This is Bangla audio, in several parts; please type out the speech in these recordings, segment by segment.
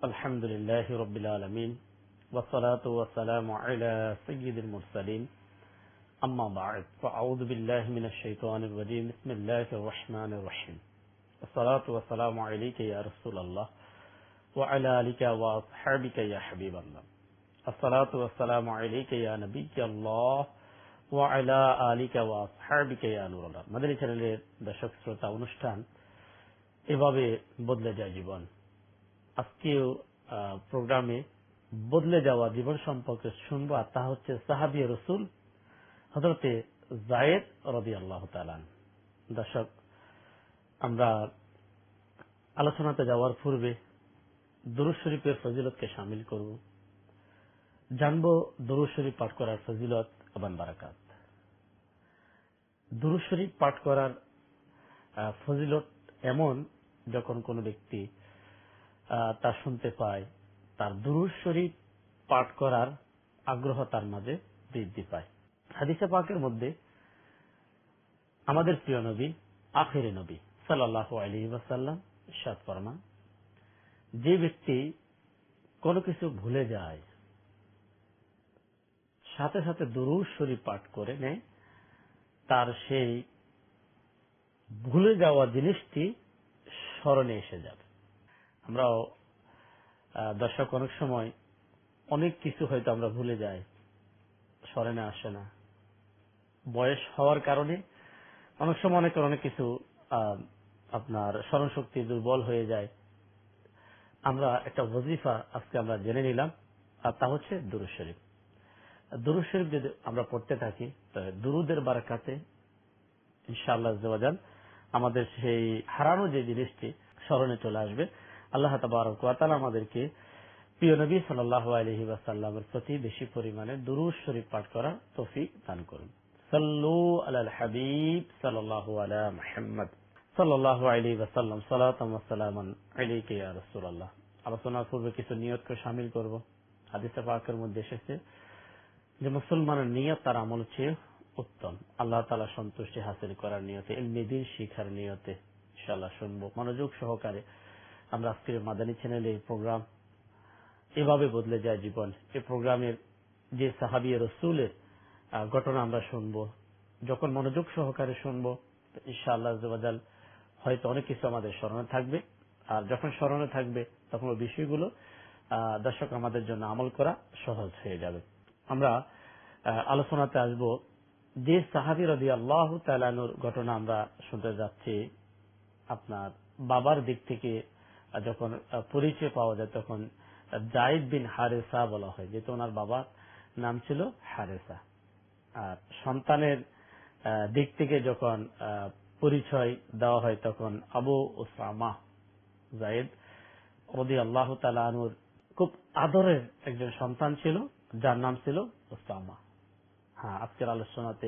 الحمد لله رب العالمين والصلاة والسلام على سيد المرسلين أما بعد فأعوذ بالله من الشيطان الرجيم بسم الله الرحمن الرحيم الصلاة والسلام عليك يا رسول الله وعلى آلك وأصحابك يا حبيب الله الصلاة والسلام عليك يا نبي الله وعلى آلك وأصحابك يا نور الله মাদানী চ্যানেলের দর্শক শ্রোতা অনুষ্ঠান এভাবে বদলে যায় জীবন। আজকেও প্রোগ্রামে বদলে যাওয়া জীবন সম্পর্কে শুনবো, আর তা হচ্ছে সাহাবী রাসূল হযরতে যায়েদ রাদিয়াল্লাহু তাআলা। দর্শক, আমরা আলোচনাতে যাওয়ার পূর্বে দুরূদ শরীফের ফজিলতকে শামিল করব, জানবো দুরূদ শরীফ পাঠ করার ফজিলত এবং বারাকাত। দুরূদ শরীফ পাঠ করার ফজিলত এমন, যখন কোনো ব্যক্তি তা শুনতে পায়, তার দুরূদ শরীফ পাঠ করার আগ্রহ তার মাঝে বৃদ্ধি পায়। হাদিসে পাকের মধ্যে আমাদের প্রিয় নবী আখিরে নবী সাল্লাল্লাহু আলাইহি ওয়াসাল্লাম ইরশাদ ফরমান, যে ব্যক্তি কোনো কিছু ভুলে যায় সাথে সাথে দুরূদ শরীফ পাঠ করে নেয়, তার সেই ভুলে যাওয়া জিনিসটি স্মরণে এসে যাবে। আমরাও দর্শক অনেক সময় অনেক কিছু হয়তো আমরা ভুলে যাই, স্মরণে আসে না। বয়স হওয়ার কারণে অনেক সময় অনেক কিছু আপনার স্মরণ শক্তি দুর্বল হয়ে যায়। আমরা একটা ওয়াজিফা আজকে আমরা জেনে নিলাম, আর তা হচ্ছে দুরূদ শরীফ। দুরূদ শরীফ যদি আমরা পড়তে থাকি, দুরূদের বারাকাতে ইনশাআল্লাহ আজ্জা ওয়া জাল আমাদের সেই হারানো যে জিনিসটি স্মরণে চলে আসবে। আল্লাহ তাবারক ওয়া তাআলা আমাদেরকে প্রিয় নবী সাল্লাল্লাহু আলাইহি ওয়াসাল্লামের প্রতি বেশি পরিমাণে দুরূদ শরীফ পাঠ করার তৌফিক দান করুন। সাল্লু আলাল হাবিব সাল্লাল্লাহু আলা মুহাম্মদ সাল্লাল্লাহু আলাইহি ওয়াসাল্লাম সালাতাম ওয়া সালামান আলাইকা ইয়া রাসূলুল্লাহ। আলোচনার পূর্বে কিছু নিয়তকে শামিল করব। হাদিসে পাকের মধ্যে এসেছে যে মুসলমানের নিয়ত তার আমল চেয়ে উত্তম। আল্লাহ তাআলা সন্তুষ্টি হাসিল করার নিয়তে, ইলমে দ্বীন শিখার নিয়তে ইনশাআল্লাহ শুনবো মনোযোগ সহকারে। আমরা আজকের মাদানী চ্যানেলে এই প্রোগ্রাম এভাবে বদলে যায় জীবন, এই প্রোগ্রামের যে সাহাবী রাসূলের ঘটনা আমরা শুনবো। যখন মনোযোগ সহকারে শুনবো ইনশাআল্লাহ আজ্জা ওয়া জাল হয়তো অনেক কিছু আমাদের স্মরণে থাকবে, আর যখন স্মরণে থাকবে তখন ওই বিষয়গুলো দর্শক আমাদের জন্য আমল করা সহজ হয়ে যাবে। আমরা আলোচনাতে আসবো যে সাহাবী রাদিয়াল্লাহু তাআলা আনহুর ঘটনা আমরা শুনতে যাচ্ছি। আপনার বাবার দিক থেকে যখন পরিচয় পাওয়া যায় তখন যায়েদ বিন হারেসা বলা হয়, যেহেতু ওনার বাবার নাম ছিল হারেসা। আর সন্তানের দিক থেকে যখন পরিচয় দেওয়া হয় তখন আবু উসামা যায়েদ রাদিয়াল্লাহু তাআলা আনহুর খুব আদরের একজন সন্তান ছিল, যার নাম ছিল উসামা। হ্যাঁ, আজকের আলোচনাতে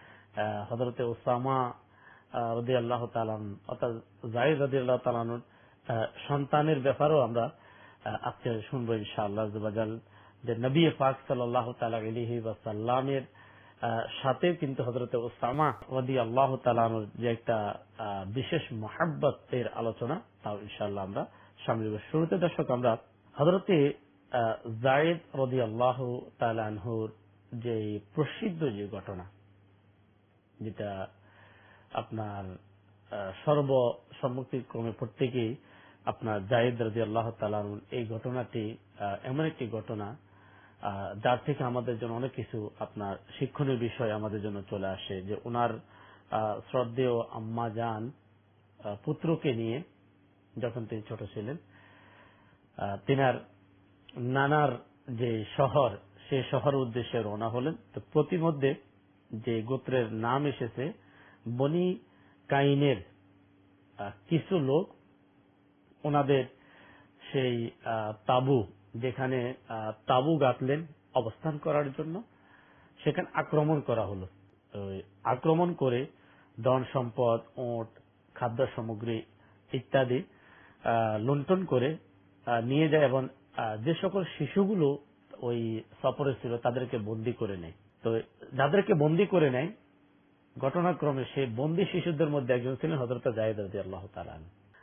হযরতে উসামা রাদিয়াল্লাহু তাআলা অর্থাৎ যায়েদ রাদিয়াল্লাহু তাআলা আনহুর সন্তানের ব্যাপারেও আমরা আজকে শুনবো ইনশাআল্লাহ আজ্জা ওয়া জাল, যে নবী পাক সাল্লাল্লাহু তাআলা আলাইহি ওয়াসাল্লামের সাথে কিন্তু হযরতে উসামা রাদিয়াল্লাহু তাআলা আনহুর যে একটা বিশেষ মহব্বতের আলোচনা, তাও ইনশাআল্লাহ আমরা শামিল করব। শুরুতে দর্শক আমরা হযরতে যায়েদ রাদিয়াল্লাহু তাআলা আনহুর যে প্রসিদ্ধ যে ঘটনা, যেটা আপনার সর্বসম্মতিক্রমে প্রত্যেকেই আপনার যায়েদ রাদিয়াল্লাহু তাআলা আনহু, এই ঘটনাটি এমন একটি ঘটনা যার থেকে আমাদের জন্য অনেক কিছু আপনার শিক্ষণীয় বিষয় আমাদের জন্য চলে আসে। যে ওনার শ্রদ্ধেয় আম্মা জান পুত্রকে নিয়ে যখন তিনি ছোট ছিলেন, তিনার নানার যে শহর, সেই শহরের উদ্দেশ্যে রওনা হলেন। তো প্রতিমধ্যে যে গোত্রের নাম এসেছে বনি কাইনের কিছু লোক ওনাদের সেই তাবু, যেখানে তাবু গাঁথলেন অবস্থান করার জন্য, সেখানে আক্রমণ করা হলো। আক্রমণ করে ধন সম্পদ, ওট, খাদ্য সামগ্রী ইত্যাদি লুণ্ঠন করে নিয়ে যায় এবং যে সকল শিশুগুলো ওই সফরে ছিল তাদেরকে বন্দী করে নেয়। তো যাদেরকে বন্দী করে নেয়, ঘটনাক্রমে সেই বন্দী শিশুদের মধ্যে একজন ছিলেন হযরত যায়েদ রাদিয়াল্লাহু তাআলা আনহু।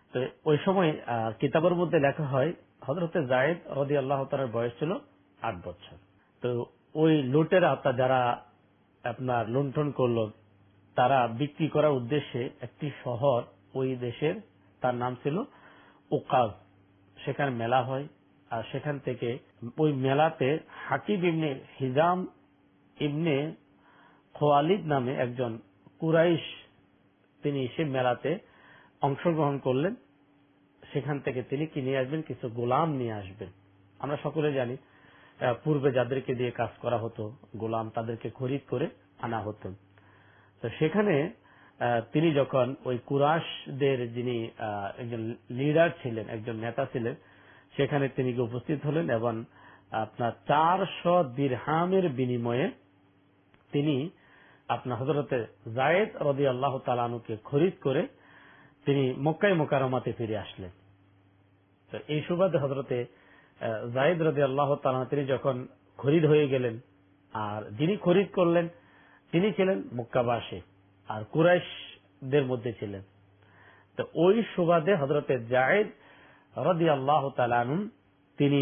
তো ওই সময় কিতাবের মধ্যে লেখা হয় হযরতে যায়েদ রাদিয়াল্লাহু তাআলার বয়স ছিল 8 বছর। তো ওই লুটেরা যারা আপনার লুণ্ঠন করলো, তারা বিক্রি করার উদ্দেশ্যে একটি শহর ওই দেশের, তার নাম ছিল উকাজ, সেখানে মেলা হয়। আর সেখান থেকে ওই মেলাতে হাকিম ইবনে হিজাম ইবনে খোয়ালিদ নামে একজন কুরাইশ, তিনি সে মেলাতে অংশগ্রহণ করলেন। সেখান থেকে তিনি কি নিয়ে আসবেন? কিছু গোলাম নিয়ে আসবেন। আমরা সকলে জানি পূর্বে যাদেরকে দিয়ে কাজ করা হতো গোলাম, তাদেরকে খরিদ করে আনা হতো। তো সেখানে তিনি যখন ওই কুরাইশদের যিনি একজন লিডার ছিলেন, একজন নেতা ছিলেন, সেখানে তিনি উপস্থিত হলেন এবং আপনার 400 দিরহামের বিনিময়ে তিনি আপনার হযরতে যায়েদ রাদিয়াল্লাহু তাআলা আনহুকে খরিদ করে তিনি মক্কায় মুকাররমাতে ফিরে আসলেন। তো এই সুবাদে হযরতে যায়েদ রাদিয়াল্লাহু তাআলা তিনি যখন খরিদ হয়ে গেলেন, আর যিনি খরিদ করলেন তিনি ছিলেন মক্কাবাসী আর কুরাইশদের মধ্যে ছিলেন। তো ওই সুবাদে হযরতে যায়েদ রাদিয়াল্লাহু তাআলা আনহু তিনি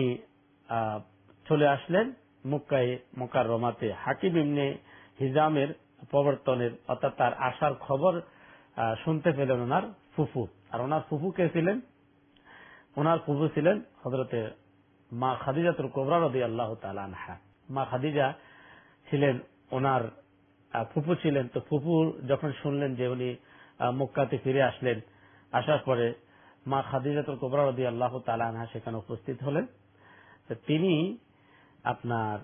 চলে আসলেন মক্কায় মুকাররমাতে। হাকিম ইবনে হিজামের প্রবর্তনের অর্থাৎ তার আসার খবর শুনতে পেলেন ওনার ফুফু। আর ওনার ফুফু কে ছিলেন? ওনার ফুফু ছিলেন হযরতে মা খাদিজাতুল কুবরা রাদিয়াল্লাহু তাআলা আনহা। মা খাদিজা ছিলেন ওনার ফুফু ছিলেন। তো ফুফু যখন শুনলেন যে উনি মক্কাতে ফিরে আসলেন, আসার পরে মা খাদিজাতুল কুবরা রাদিয়াল্লাহু তাআলা আনহা সেখানে উপস্থিত হলেন। তো তিনি আপনার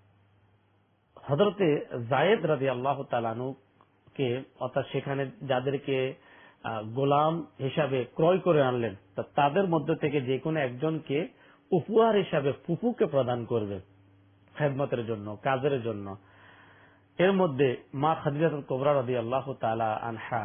হযরতে যায়েদ রাদিয়াল্লাহু তাআলা আনহুকে, অর্থাৎ সেখানে যাদেরকে গোলাম হিসাবে ক্রয় করে আনলেন, তাদের মধ্যে থেকে যে কোনো একজনকে উপহার হিসাবে ফুফুকে প্রদান করবে খেদমতের জন্য, কাজের জন্য। এর মধ্যে মা খাদিজাতুল কুবরা রাদিয়াল্লাহু তাআলা আনহা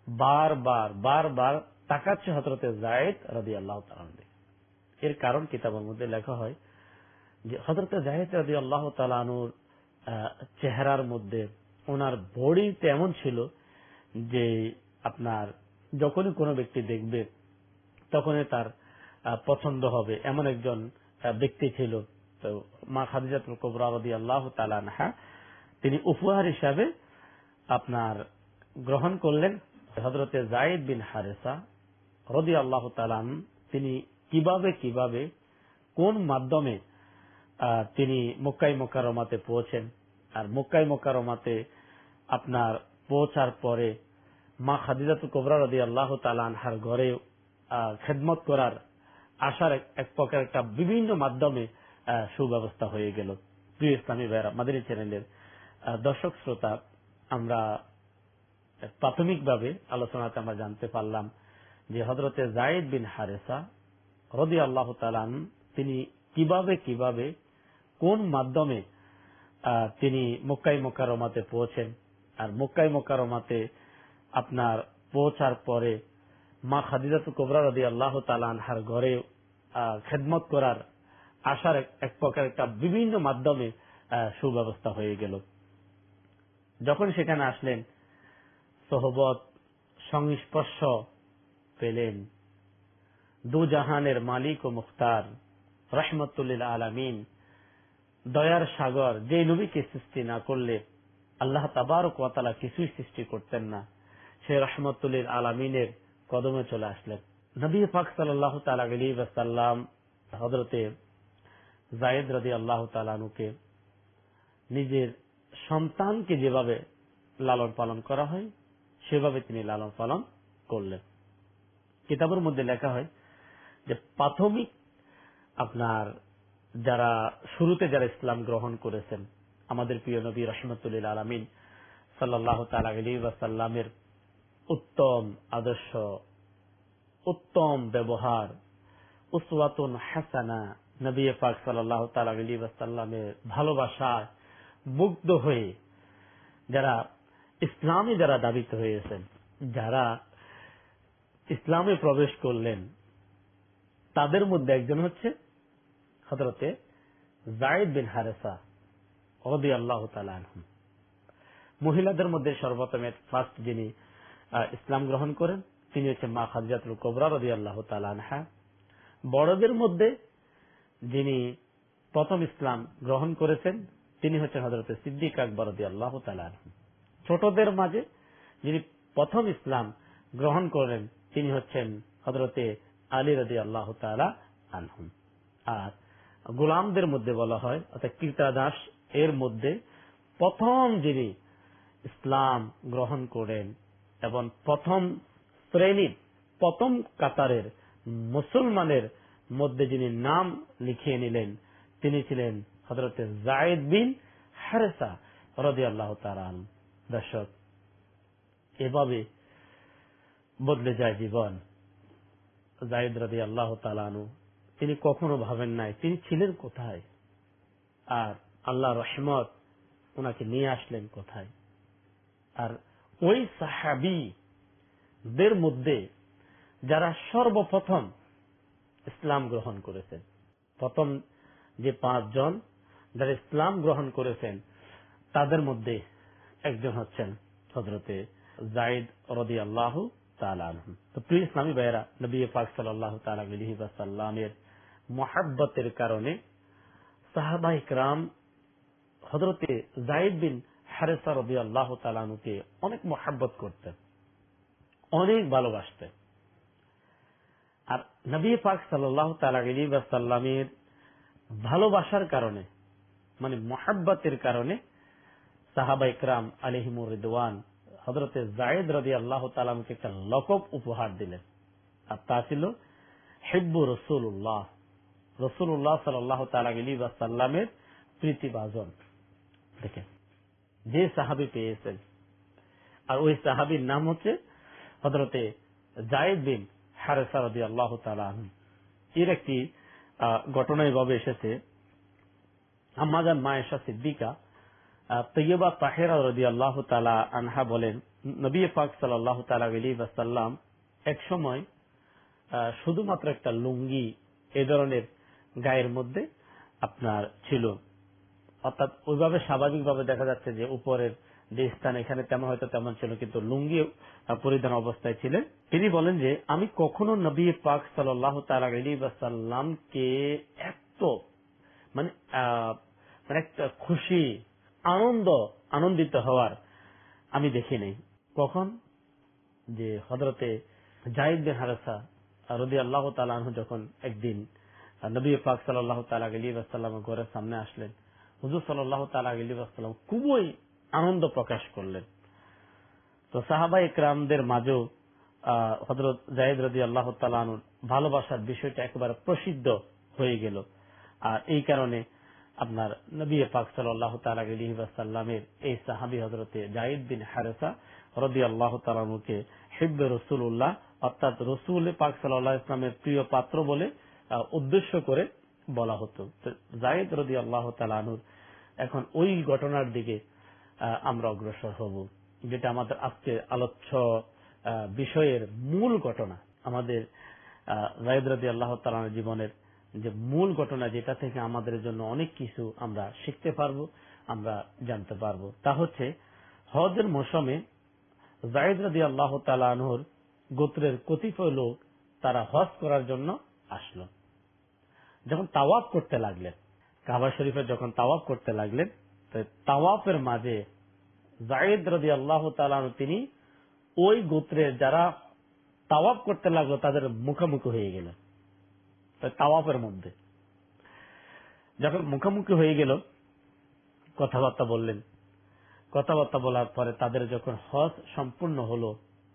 বারবার তাকাচ্ছে হযরতে যায়েদ রাদিয়াল্লাহু তাআলা আনহু। এর কারণ কিতাবের মধ্যে লেখা হয় যে হযরতে যায়েদ রাদিয়াল্লাহু তাআলা আনহুর চেহারার মধ্যে ওনার বডিতে এমন ছিল যে আপনার যখনই কোনো ব্যক্তি দেখবে তখনই তার পছন্দ হবে, এমন একজন ব্যক্তি ছিল। তো মা খাদিজাতুল কুবরা রাদিয়াল্লাহু তাআলা আনহা তিনি উপহার হিসাবে আপনার গ্রহণ করলেন হযরতে যায়েদ বিন হারেসা রাদিয়াল্লাহু তাআলা আনহু। তিনি কিভাবে কোন মাধ্যমে তিনি মক্কায় মুকাররমাতে পৌঁছেন, আর মক্কায় মুকাররমাতে আপনার পৌঁছার পরে মা খাদিজাতুল কুবরা রাদিয়াল্লাহু তাআলা আনহার ঘরে খেদমত করার আসার এক প্রকার একটা বিভিন্ন মাধ্যমে সুব্যবস্থা হয়ে গেল। প্রিয় ইসলামী ভাইরা, মাদানী চ্যানেলের দর্শক শ্রোতা, আমরা প্রাথমিকভাবে আলোচনাতে আমরা জানতে পারলাম যে হযরতে যায়েদ বিন হারেসা রাদিয়াল্লাহু তাআলা আনহু তিনি কিভাবে কোন মাধ্যমে তিনি মক্কায় মুকাররমাতে পৌঁছেন, আর মক্কায় মুকাররমাতে আপনার পৌঁছার পরে মা খাদিজাতুল কুবরা রাদিয়াল্লাহু তাআলা আনহার ঘরে খেদমত করার আসার এক প্রকার একটা বিভিন্ন মাধ্যমে সুব্যবস্থা হয়ে গেল। যখন সেখানে আসলেন, সোহবত সংস্পর্শ পেলেন দু জাহানের মালিক ও মুখতার রাহমাতুল লিল আলামিন, দয়ার সাগর, যে নবীকে সৃষ্টি না করলে আল্লাহ তাবারক ওয়া তাআলা কিছুই সৃষ্টি করতেন না, সে রাহমাতুল লিল আলামিনের কদমে চলে আসলেন। নবী পাক সাল্লাল্লাহু তাআলা আলাইহি ওয়াসাল্লাম হযরতে যায়েদ রাদিয়াল্লাহু তাআলা আনহুকে নিজের সন্তানকে যেভাবে লালন পালন করা হয় সেভাবে তিনি লালন পালন করলেন। কিতাবের মধ্যে লেখা হয় যে প্রাথমিক আপনার যারা শুরুতে যারা ইসলাম গ্রহণ করেছেন, আমাদের প্রিয় নবী রাহমাতুল লিল আলামিন সাল্লাল্লাহু তাআলা আলাইহি ওয়াসাল্লামের উত্তম আদর্শ, উত্তম ব্যবহার, উসওয়াতুন হাসানা, নবী পাক সাল্লাল্লাহু তাআলা আলাইহি ওয়াসাল্লামের ভালোবাসায় মুগ্ধ হয়ে যারা ইসলামে যারা দাবিত হয়েছেন, যারা ইসলামে প্রবেশ করলেন, তাদের মধ্যে একজন হচ্ছে হযরতে যায়েদ বিন হারেসা রাদিয়াল্লাহু তাআলা আনহু। মহিলাদের মধ্যে সর্বপ্রথম ফার্স্ট যিনি ইসলাম গ্রহণ করেন তিনি হচ্ছেন মা খাদিজাতুল কুবরা রাদিয়াল্লাহু তাআলা আনহা। বড়দের মধ্যে যিনি প্রথম ইসলাম গ্রহণ করেছেন তিনি হচ্ছেন হযরত সিদ্দিক আকবর রাদিয়াল্লাহু তাআলা আনহু। ছোটদের মাঝে যিনি প্রথম ইসলাম গ্রহণ করেন তিনি হচ্ছেন হযরতে আলী রাদিয়াল্লাহু তাআলা আনহু। আর গোলামদের মধ্যে বলা হয় অর্থাৎ কৃতদাস এর মধ্যে প্রথম যিনি ইসলাম গ্রহণ করেন এবং প্রথম শ্রেণীর প্রথম কাতারের মুসলমানের মধ্যে যিনি নাম লিখিয়ে নিলেন তিনি ছিলেন হযরত যায়েদ বিন হারেসা রাদিয়াল্লাহু তাআলা আনহু। দর্শক, এভাবে বদলে যায় জীবন। যায়েদ রাদিয়াল্লাহু তাআলা আনহু তিনি কখনো ভাবেন নাই তিনি ছিলেন কোথায়, আর আল্লাহর রহমত ওনাকে নিয়ে আসলেন কোথায়। আর ওই সাহাবীদের মধ্যে যারা সর্বপ্রথম ইসলাম গ্রহণ করেছেন, প্রথম যে 5 জন যারা ইসলাম গ্রহণ করেছেন তাদের মধ্যে একজন হচ্ছেন হযরতে যায়েদ রাদিয়াল্লাহু তাআলা আনহু। তো প্রিয় ইসলামী ভাইয়েরা, নবী পাক সাল্লাল্লাহু তাআলা আলাইহি ওয়াসাল্লামের মুহাব্বতের কারণে সাহাবায়ে কিরাম হযরতে যায়েদ বিন হারেসা রাদিয়াল্লাহু তাআলা আনহুকে অনেক মুহাব্বত করতেন, অনেক ভালোবাসতেন। আর নবী পাক সাল্লাল্লাহু তাআলা আলাইহি ওয়াসাল্লামের ভালোবাসার কারণে মানে মুহাব্বতের কারণে সাহাবায়ে কিরাম আলাইহিমুর রিদওয়ান হযরতে যায়েদ রাদিয়াল্লাহু তাআলা আনহুকে একটা লকব উপহার দিলেন, আর তা ছিল হিব্বু রাসূলুল্লাহ, রাসূলুল্লাহ সাল্লাল্লাহু তাআলা আলাইহি ওয়াসাল্লামের প্রীতিভাজন। দেখেন যে সাহাবী পেয়েছেন, আর ওই সাহাবীর নাম হচ্ছে হযরতে যায়েদ বিন হারেসা রাদিয়াল্লাহু তাআলা আনহু। এর একটি ঘটনা এভাবে এসেছে, আম্মা জান মা আয়েশা সিদ্দিকা তৈয়বা তাহেরা রাদিয়াল্লাহু তাআলা আনহা বলেন, নবী পাক সাল্লাল্লাহু তাআলা আলাইহি ওয়াসাল্লাম এক সময় শুধুমাত্র একটা লুঙ্গি এই ধরনের গায়ের মধ্যে আপনার ছিল, অর্থাৎ ওইভাবে স্বাভাবিকভাবে দেখা যাচ্ছে যে উপরের যে স্থান এখানে তেমন হয়তো তেমন ছিল, কিন্তু লুঙ্গি পরিধান অবস্থায় ছিলেন। তিনি বলেন যে আমি কখনো নবী পাক সাল্লাল্লাহু তাআলা আলাইহি ওয়াসাল্লামকে এত মানে একটা খুশি আনন্দিত হওয়ার আমি দেখি নাই। কখন? যে হযরতে যায়েদ বিন হারেসা রাদিয়াল্লাহু তাআলা আনহু যখন একদিন নবী পাক সাল্লাল্লাহু তাআলা আলাইহি ওয়াসাল্লামের ঘরের সামনে আসলেন, হুজুর সাল্লাল্লাহু তাআলা আলাইহি ওয়াসাল্লাম খুবই আনন্দ প্রকাশ করলেন। তো সাহাবায়ে কিরামদের মাঝেও হযরত যায়েদ রাদিয়াল্লাহু তাআলা আনহুর ভালোবাসার বিষয়টা একেবারে প্রসিদ্ধ হয়ে গেল। আর এই কারণে আপনার নবী পাক সাল্লাল্লাহু তাআলা আলাইহি ওয়াসাল্লামের এই সাহাবী হযরতে যায়েদ বিন হারেসা রাদিয়াল্লাহু তাআলা আনহুকে হিব্বে রাসূলুল্লাহ অর্থাৎ রাসূল পাক সাল্লাল্লাহু আলাইহি ওয়াসাল্লামের প্রিয় পাত্র বলে উদ্দেশ্য করে বলা হতো। যায়েদ রাদিয়াল্লাহু তাআলা আনহুর এখন ওই ঘটনার দিকে আমরা অগ্রসর হব, যেটা আমাদের আজকে আলোচ্য বিষয়ের মূল ঘটনা। আমাদের যায়েদ রাদিয়াল্লাহু তাআলা আনহুর জীবনের যে মূল ঘটনা, যেটা থেকে আমাদের জন্য অনেক কিছু আমরা শিখতে পারবো, আমরা জানতে পারবো, তা হচ্ছে হজের মৌসুমে যায়েদ রাদিয়াল্লাহু তাআলা আনহুর গোত্রের কতিপয় লোক তারা হজ করার জন্য আসলো। যখন তাওয়াফ করতে লাগলেন, কাবা শরীফে যখন তাওয়াফ করতে লাগলেন, তাওয়াফের মাঝে যায়েদ রাদিয়াল্লাহু তাআলা আনহু তিনি ওই গোত্রের যারা তাওয়াফ করতে লাগলো তাদের মুখোমুখি হয়ে গেলেন। তাওয়াফের মধ্যে যখন মুখোমুখি হয়ে গেল, কথাবার্তা বললেন। কথাবার্তা বলার পরে তাদের যখন হজ সম্পূর্ণ হলো,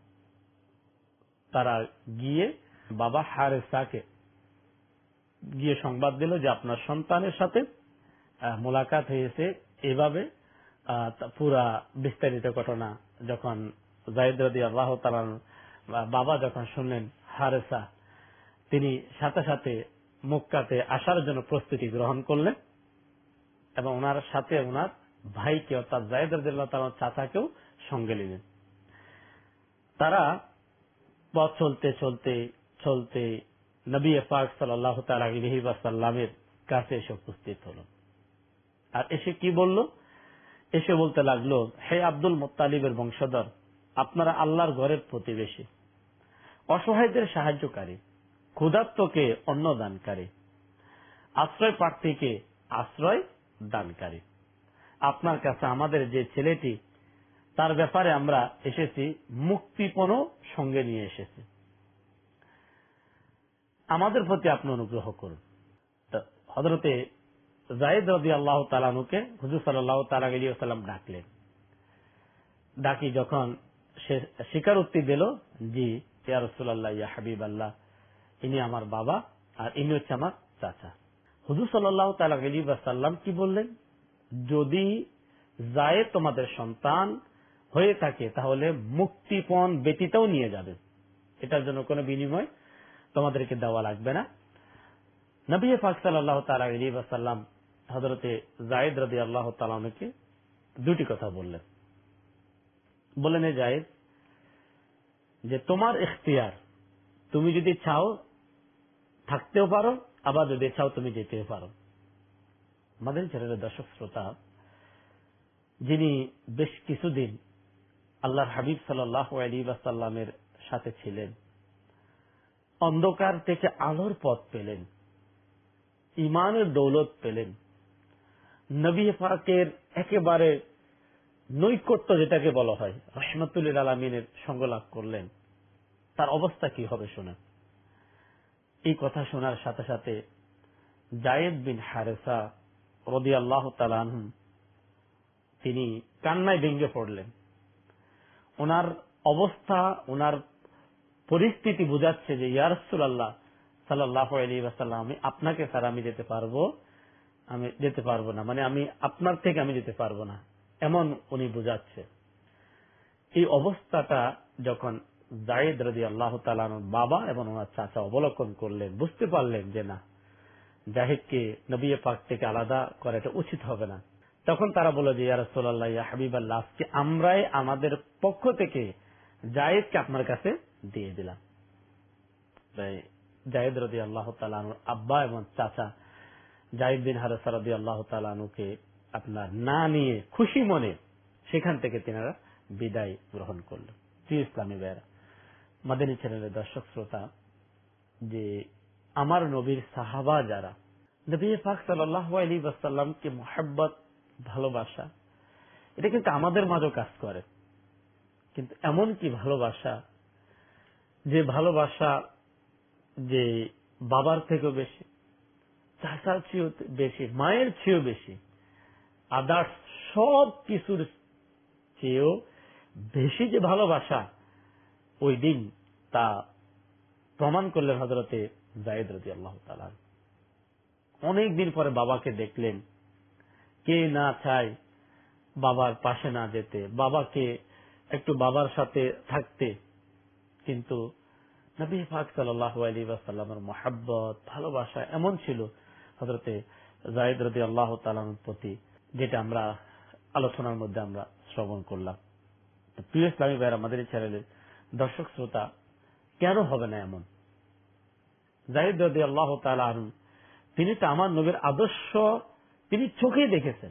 তারা গিয়ে বাবা হারেসাকে গিয়ে সংবাদ দিল যে আপনার সন্তানের সাথে মোলাকাত হয়েছে। এভাবে পুরা বিস্তারিত ঘটনা যখন যায়েদ রাদিয়াল্লাহু তাআলা বাবা যখন শুনলেন, হারেসা তিনি সাথে সাথে মক্কাতে আসার জন্য প্রস্তুতি গ্রহণ করলেন এবং ওনার সাথে ওনার ভাইকে অর্থাৎ যায়েদ রাদিয়াল্লাহু তাআলা চাচাকেও সঙ্গে নিলেন। তারা পথ চলতে চলতে চলতে নবী পাক সাল্লাল্লাহু তাআলা আলাইহি ওয়াসাল্লামের কাছে এসে উপস্থিত হলো। আর এসে কি বলল? এসে বলতে লাগলো, হে আব্দুল মুত্তালিবের বংশধর, আপনারা আল্লাহর ঘরের প্রতিবেশী, অসহায়দের সাহায্যকারী, ক্ষুধার্তকে অন্ন দানকারী, আশ্রয় প্রার্থীকে আশ্রয় দানকারী। আপনার কাছে আমাদের যে ছেলেটি, তার ব্যাপারে আমরা এসেছি, মুক্তিপণও সঙ্গে নিয়ে এসেছি, আমাদের প্রতি আপনি অনুগ্রহ করুন। হযরতে যায়েদ রাদিয়াল্লাহু তাআলা আনহুকে হুজুর সাল্লাল্লাহু তাআলা আলাইহি ওয়াসাল্লাম ডাকলেন। ডাকি যখন সে স্বীকারোক্তি দিল, জি ইয়া রাসূলুল্লাহ, ইয়া হাবিবাল্লাহ, ইনি আমার বাবা আর ইনি হচ্ছে আমার চাচা। হুজুর সাল্লাল্লাহু তাআলা আলাইহি ওয়াসাল্লাম কি বললেন? যদি যায়েদ তোমাদের সন্তান হয়ে থাকে তাহলে মুক্তিপণ ব্যতীতও নিয়ে যাবে, এটার জন্য কোনো বিনিময় তোমাদেরকে দেওয়া লাগবে না। নবী পাক সাল্লাল্লাহু তাআলা আলাইহি ওয়াসাল্লাম হযরতে যায়েদ রাদিয়াল্লাহু তাআলা আনহুকে দুটি কথা বললেন। বলেন, যায়েদ, যে তোমার ইখতিয়ার, তুমি যদি চাও থাকতেও পারো, আবার যদি চাও তুমি যেতেও পারো। আমাদের চ্যানেলের দর্শক শ্রোতা, যিনি বেশ কিছুদিন আল্লাহর হাবিব সাল্লাল্লাহু আলাইহি ওয়াসাল্লামের সাথে ছিলেন, অন্ধকার থেকে আলোর পথ পেলেন, ইমানের দৌলত পেলেন, নবী পাকের একেবারে নৈকট্য যেটাকে বলা হয়, রাহমাতুল লিল আলামিনের সঙ্গ লাভ করলেন, তার অবস্থা কি হবে শোনা। এই কথা শোনার সাথে সাথে যায়েদ বিন হারেসা রাদিয়াল্লাহু তাআলা আনহু তিনি কান্নায় ভেঙে পড়লেন। ওনার অবস্থা, ওনার পরিস্থিতি বোঝাচ্ছে যে ইয়া রাসূলুল্লাহ সাল্লাল্লাহু আলাইহি ওয়াসাল্লাম, আমি আপনাকে ছাড়া আমি যেতে পারবো না, মানে আমি আপনার থেকে আমি যেতে পারবো না, এমন উনি বোঝাচ্ছে। এই অবস্থাটা যখন যায়েদ রাদিয়াল্লাহু তাআলা আনহুর বাবা এবং ওনার চাচা অবলোকন করলেন, বুঝতে পারলেন যে না, যায়েদকে নবী পাক থেকে আলাদা করা এটা উচিত হবে না। তখন তারা বলল যে ইয়া রাসূলুল্লাহ, ইয়া হাবিবাল্লাহ, আজকে আমরাই আমাদের পক্ষ থেকে যায়েদকে আপনার কাছে দিয়ে দিলাম। যায়েদ রাদিয়াল্লাহু তাআলা আনহুর আব্বা এবং চাচা যায়েদ বিন হারেসা রাদিয়াল্লাহু তাআলা আনহুকে আপনার না নিয়ে খুশি মনে সেখান থেকে তিনারা বিদায় গ্রহণ করলেন। প্রিয় ইসলামী ভাইয়েরা, মাদানী চ্যানেলের দর্শক শ্রোতা, যে আমার নবীর সাহাবা যারা নবী পাক সাল্লাল্লাহু আলাইহি ওয়াসাল্লামকে মুহাব্বত, ভালোবাসা, এটা কিন্তু আমাদের মাঝেও কাজ করে। কিন্তু এমন কি ভালোবাসা, যে ভালোবাসা যে বাবার থেকেও বেশি, চাচার চেয়েও বেশি, মায়ের চেয়েও বেশি, আদার্স সব কিছুর চেয়েও বেশি যে ভালোবাসা, ওই দিন তা প্রমাণ করলেন হযরতে যায়েদ রাদিয়াল্লাহু তাআলা। অনেকদিন পরে বাবাকে দেখলেন। কে না চায় বাবার পাশে না যেতে, বাবাকে একটু বাবার সাথে থাকতে, কিন্তু নবী পাক সাল্লাল্লাহু আলাইহি ওয়াসাল্লামের মুহাব্বত, ভালোবাসা এমন ছিল হযরতে যায়েদ রাদিয়াল্লাহু তাআলার প্রতি, যেটা আমরা আলোচনার মধ্যে আমরা শ্রবণ করলাম। প্রিয় ইসলামী ভাইয়েরা, আমাদের চ্যানেলের দর্শক শ্রোতা, কেন হবে না এমন? যায়েদ রাদিয়াল্লাহু তাআলা আনহু, তিনি তো আমার নবীর আদর্শ তিনি চোখে দেখেছেন।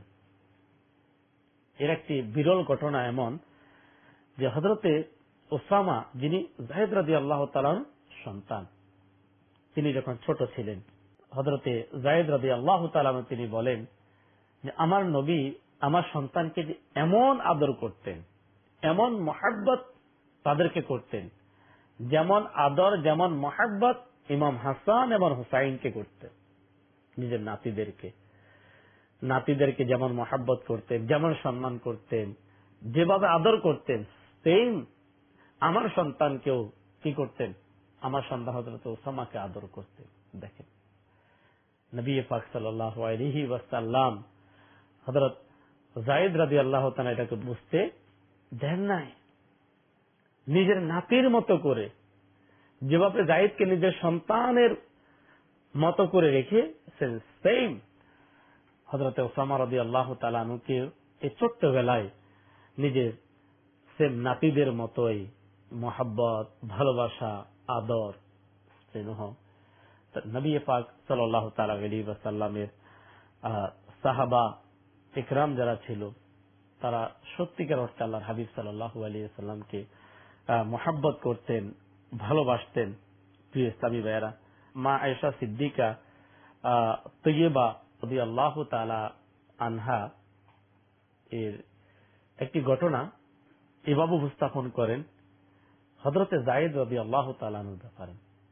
এর একটি বিরল ঘটনা এমন যে হযরতে ওসামা, যিনি যায়েদ রাদিয়াল্লাহু তাআলার সন্তান, তিনি যখন ছোট ছিলেন, হযরতে যায়েদ রাদিয়াল্লাহু তাআলা তিনি বলেন যে আমার নবী আমার সন্তানকে যে এমন আদর করতেন, এমন মুহাব্বত তাদেরকে করতেন, যেমন আদর, যেমন মুহাব্বত ইমাম হাসান এবং হুসাইনকে করতেন। নিজের নাতিদেরকে যেমন মুহাব্বত করতেন, যেমন সম্মান করতেন, যেভাবে আদর করতেন, সেম আমার সন্তানকেও কি করতেন, আমার সন্তান হযরত ওসামাকে আদর করতেন। দেখেন, নবী পাক সাল্লাল্লাহু আলাইহি ওয়াসাল্লাম হযরত যায়েদ রাদিয়াল্লাহু তাআলা এটাকে বুঝতে দেন নাই। নিজের নাতির মতো করে, যেভাবে যায়েদকে নিজের সন্তানের মতো করে রেখেছেন, সেম হযরত ওসামা রাদিয়াল্লাহু তাআলা আনহুকে এই ছোট্ট বেলায় নিজের সেম নাতিদের মতোই মুহাব্বত, ভালোবাসা, আদর, স্নেহ নবী পাক সাল্লাল্লাহু তাআলা আলাইহি ওয়াসাল্লামের সাহাবা ইকরাম যারা ছিল, তারা সত্যিকার অর্থে আল্লাহর হাবিব সাল্লাল্লাহু আলাইহি ওয়াসাল্লামকে মুহাব্বত করতেন, ভালোবাসতেন প্রিয় ইসলামী ভাইয়েরা। মা আয়েশা সিদ্দিকা তৈয়বা রাদিয়াল্লাহু তাআলা আনহা এর একটি ঘটনা এভাবে উপস্থাপন করেন হযরতে যায়েদ রাদিয়াল্লাহু তাআলা আনহুর ব্যাপারে,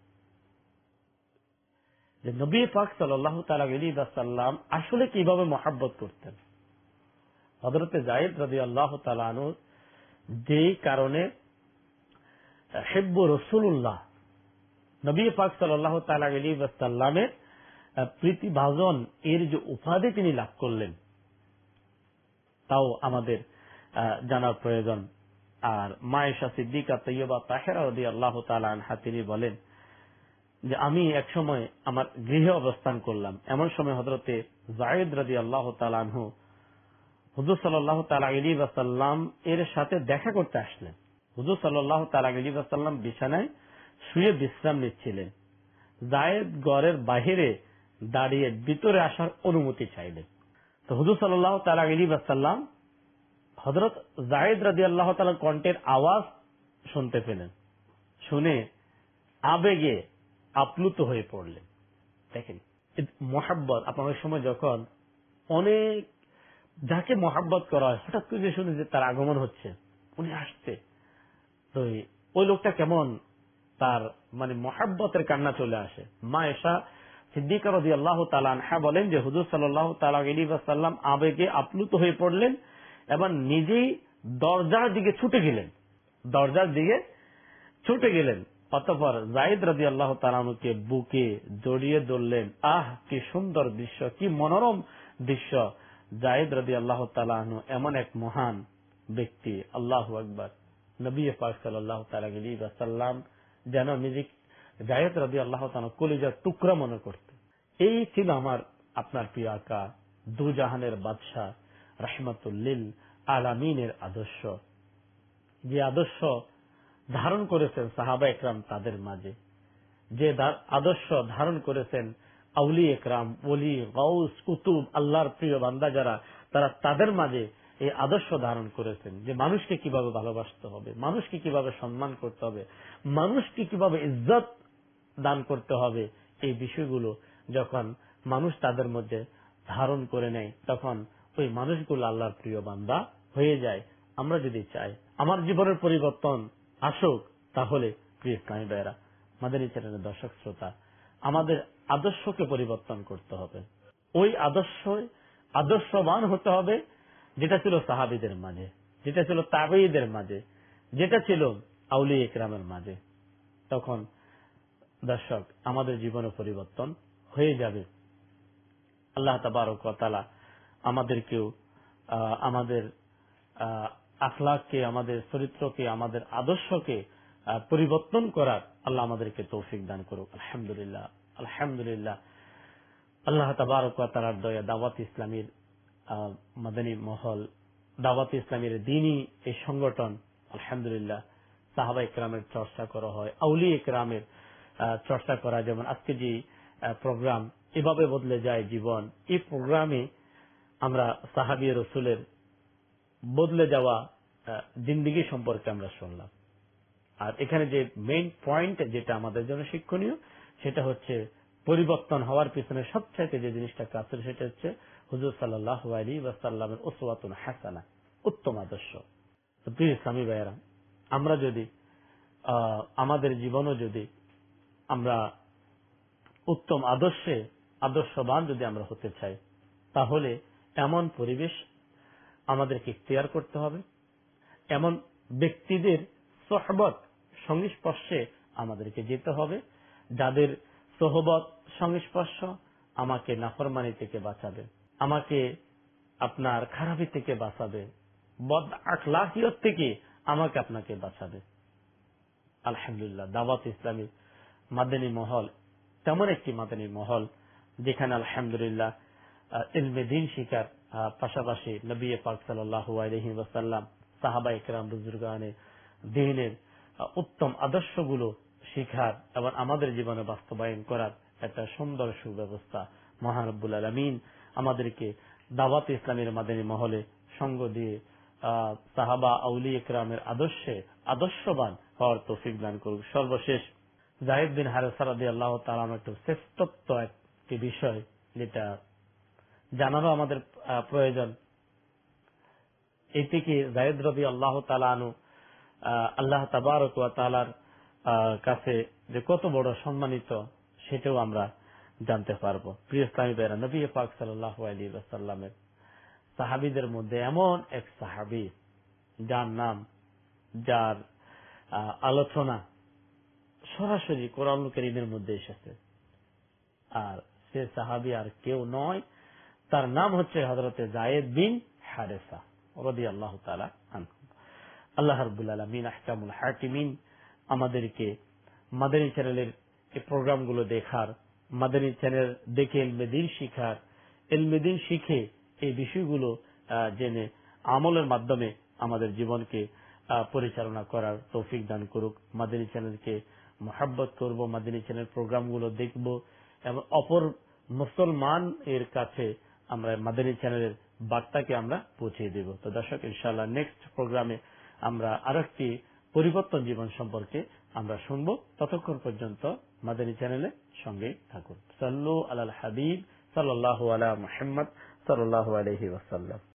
যে নবী পাক সাল্লাল্লাহু তাআলা আলাইহি ওয়াসাল্লাম আসলে কিভাবে মহব্বত করতেন। হযরতে যায়েদ রাদিয়াল্লাহু তাআলা আনহু যেই কারণে হিব্বু রাসূলুল্লাহ, নবী পাক সাল্লাল্লাহু তাআলা আলাইহি ওয়াসাল্লামের প্রীতিভাজন এর যে উপাধি তিনি লাভ করলেন তাও আমাদের জানার প্রয়োজন। আর মা আয়েশা সিদ্দিকা তৈয়বা তাহেরা রাদিয়াল্লাহু তাআলা আনহা তিনি বলেন যে আমি এক সময় আমার গৃহে অবস্থান করলাম, এমন সময় হযরতে যায়েদ রাদিয়াল্লাহু তাআলা আনহু হুজুর সাল্লাল্লাহু তাআলা আলাইহি ওয়াসাল্লাম এর সাথে দেখা করতে আসলেন। হুজুর সাল্লাল্লাহু তাআলা আলাইহি ওয়াসাল্লাম বিছানায় শুয়ে বিশ্রাম নিচ্ছিলেন। যায়েদ ঘরের বাহিরে দাঁড়িয়ে ভিতরে আসার অনুমতি চাইলেন। তো হুজুর সাল্লাল্লাহু তাআলা আলাইহি ওয়াসাল্লাম হযরত যায়েদ রাদিয়াল্লাহু তাআলার কণ্ঠের আওয়াজ শুনতে পেলেন, শুনে আবেগে আপ্লুত হয়ে পড়লেন। দেখেন মহব্বত, আপনার সময় যখন অনেক যাকে মহব্বত করা হয় হঠাৎ করে শুনে যে তার আগমন হচ্ছে, উনি আসছে, তো ওই লোকটা কেমন তার মানে মহব্বতের কান্না চলে আসে। মা আয়েশা সিদ্দিকা রাদিয়াল্লাহু তাআলা আনহা বলেন যে হুজুর সাল্লাল্লাহু তাআলা আলাইহি ওয়াসাল্লাম আবেগে আপ্লুত হয়ে পড়লেন এবং নিজেই দরজার দিকে ছুটে গেলেন। অতঃপর যায়েদ রাদিয়াল্লাহু তাআলা আনহুকে বুকে জড়িয়ে ধরলেন। আহ, কি সুন্দর দৃশ্য, কি মনোরম দৃশ্য। যায়েদ রাদিয়াল্লাহু তাআলা আনহু এমন এক মহান ব্যক্তি, আল্লাহু আকবার। নবী পাক সাল্লাল্লাহু তাআলা আলাইহি ওয়াসাল্লাম যেন নিজে যায়েদ রাদিয়াল্লাহু তাআলা কলিজার টুকরা মনে করতেন। এই ছিল আমার আপনার প্রিয় আকা, দু জাহানের বাদশাহ, রাহমাতুল লিল আলামিনের আদর্শ, যে আদর্শ ধারণ করেছেন সাহাবা একরাম তাদের মাঝে, যে আদর্শ ধারণ করেছেন আউলিয়া একরাম, ওলি, গাউস, কুতুব, আল্লাহর প্রিয় বান্দা যারা, তারা তাদের মাঝে এই আদর্শ ধারণ করেছেন যে মানুষকে কিভাবে ভালোবাসতে হবে, মানুষকে কিভাবে সম্মান করতে হবে, মানুষকে কিভাবে ইজ্জত দান করতে হবে। এই বিষয়গুলো যখন মানুষ তাদের মধ্যে ধারণ করে নেয় তখন ওই মানুষগুলো আল্লাহর প্রিয় বান্দা হয়ে যায়। আমরা যদি চাই আমার জীবনের পরিবর্তন আসুক, তাহলে প্রিয় ইসলামী ভাইয়েরা, মাদানী চ্যানেলের দর্শক শ্রোতা, আমাদের আদর্শকে পরিবর্তন করতে হবে। ওই আদর্শবান হতে হবে যেটা ছিল সাহাবীদের মাঝে, যেটা ছিল তাবেঈদের মাঝে, যেটা ছিল আউলিয়া ইকরামের মাঝে। তখন দর্শক আমাদের জীবনে পরিবর্তন হয়ে যাবে। আল্লাহ তাবারক ওয়া তাআলা আমাদেরকেও আমাদের আখলাককে, আমাদের চরিত্রকে, আমাদের আদর্শকে পরিবর্তন করার আল্লাহ আমাদেরকে তৌফিক দান করুক। আলহামদুলিল্লাহ, আলহামদুলিল্লাহ। আল্লাহ তাবারক ওয়া তাআলার দয়া, দাওয়াত ইসলামীর মাদানী মহল, দাওয়াত ইসলামীর দ্বীনী এই সংগঠন, আলহামদুলিল্লাহ সাহাবা ইকরামের চর্চা করা হয়, আউলিয়া ইকরামের চর্চা করা, যেমন আজকে যে প্রোগ্রাম এভাবে বদলে যায় জীবন, এই প্রোগ্রামে আমরা সাহাবী রাসূলের বদলে যাওয়া জিন্দেগি সম্পর্কে আমরা শুনলাম। আর এখানে যে মেইন পয়েন্ট যেটা আমাদের জন্য শিক্ষণীয়, সেটা হচ্ছে পরিবর্তন হওয়ার পিছনে সবচাইতে যে জিনিসটা কাজ করে সেটা হচ্ছে হুজুর সাল্লাল্লাহু আলাইহি ওয়াসাল্লামের উসওয়াতুন হাসানা, উত্তম আদর্শ। তো প্রিয় ইসলামী ভাইয়েরা, আমরা যদি আমাদের জীবনও যদি আমরা উত্তম আদর্শবান যদি আমরা হতে চাই, তাহলে এমন পরিবেশ আমাদেরকে ইখতিয়ার করতে হবে, এমন ব্যক্তিদের সোহবত সংস্পর্শে আমাদেরকে যেতে হবে যাদের সোহবত সংস্পর্শ আমাকে নাফরমানি থেকে বাঁচাবে, আমাকে আপনার খারাপি থেকে বাঁচাবে, বদ আখলাকিয়ত থেকে আমাকে আপনাকে বাঁচাবে। আলহামদুলিল্লাহ, দাওয়াত ইসলামী মাদানী মহল তেমন একটি মাদানী মহল যেখানে আলহামদুলিল্লাহ ইলমে দ্বীন শিখার পাশাপাশি নবী পাক সাল্লাল্লাহু আলাইহি ওয়াসাল্লাম, সাহাবা ইকরাম, বুজুর্গানে দ্বীনের উত্তম আদর্শগুলো শিখার এবং আমাদের জীবনে বাস্তবায়ন করার একটা সুন্দর সুব্যবস্থা মহান রব্বুল আলামিন আমাদেরকে দাওয়াত ইসলামের মাদানী মহলে সঙ্গ দিয়ে সাহাবা আউলিয়া ইকরামের আদর্শে আদর্শবান হওয়ার তৌফিক দান করুক। সর্বশেষ যায়েদ বিন হারেসা রাদিয়াল্লাহু তাআলা একটু শ্রেষ্ঠত্ব একটি বিষয় যেটা জানারও আমাদের প্রয়োজন। এটি কি যায়েদ রাদিয়াল্লাহু তাআলা আনহু আল্লাহ তাবারক ওয়া তাআলার কাছে যে কত বড় সম্মানিত সেটাও আমরা জানতে পারবো। প্রিয় ইসলামী ভাইরা, নবী পাক সাল্লাল্লাহু আলাইহি ওয়াসাল্লামের সাহাবীদের মধ্যে এমন এক সাহাবী যার নাম, যার আলোচনা সরাসরি কোরআনুল কারীমের মধ্যে এসেছে, আর সে সাহাবী আর কেউ নয়, তার নাম হচ্ছে হযরতে যায়েদ বিন হারেসা রাদিয়াল্লাহু তাআলা আনহু। আল্লাহ রাব্বুল আলামিন আহকামুল হাকিমিন আমাদেরকে মাদানী চ্যানেলের এই প্রোগ্রামগুলো দেখার, মাদানী চ্যানেল দেখে ইলমে দ্বীন শিখার, ইলমে দ্বীন শিখে এই বিষয়গুলো জেনে আমলের মাধ্যমে আমাদের জীবনকে পরিচালনা করার তৌফিক দান করুক। মাদানী চ্যানেলকে মহব্বত করব, মাদানী চ্যানেল প্রোগ্রামগুলো দেখব এবং অপর মুসলমান এর কাছে আমরা মাদানী চ্যানেলের বার্তাকে আমরা পৌঁছে দেব। তো দর্শক, ইনশাআল্লাহ নেক্সট প্রোগ্রামে আমরা আরেকটি পরিবর্তন জীবন সম্পর্কে আমরা শুনবো। ততক্ষণ পর্যন্ত মাদানী চ্যানেলে সঙ্গে থাকুন। সাল্লু আলাল হাবিব সাল্লাল্লাহু আলা মুহাম্মদ সাল্লাল্লাহু আলাইহি ওয়াসাল্লাম।